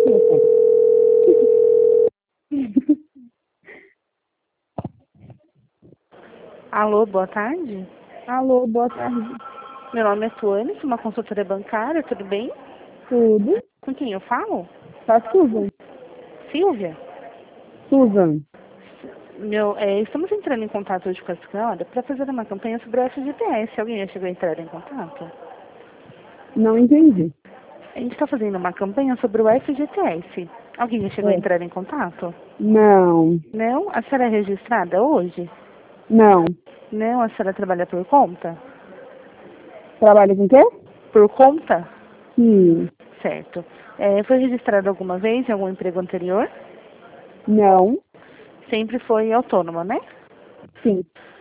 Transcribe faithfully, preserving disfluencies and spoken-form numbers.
Alô, boa tarde. Alô, boa tarde. Meu nome é Tuane, sou uma consultora bancária, tudo bem? Tudo? Com quem eu falo? Tá, Susan? Silvia? Susan. Meu, é, estamos entrando em contato hoje com a senhora para fazer uma campanha sobre o F G T S. Alguém já chegou a entrar em contato? Não entendi. A gente está fazendo uma campanha sobre o F G T S. Alguém já chegou a É. entrar em contato? Não. Não? A senhora é registrada hoje? Não. Não? A senhora trabalha por conta? Trabalha com o quê? Por conta? Sim. Certo. É, foi registrada alguma vez em algum emprego anterior? Não. Sempre foi autônoma, né? Sim.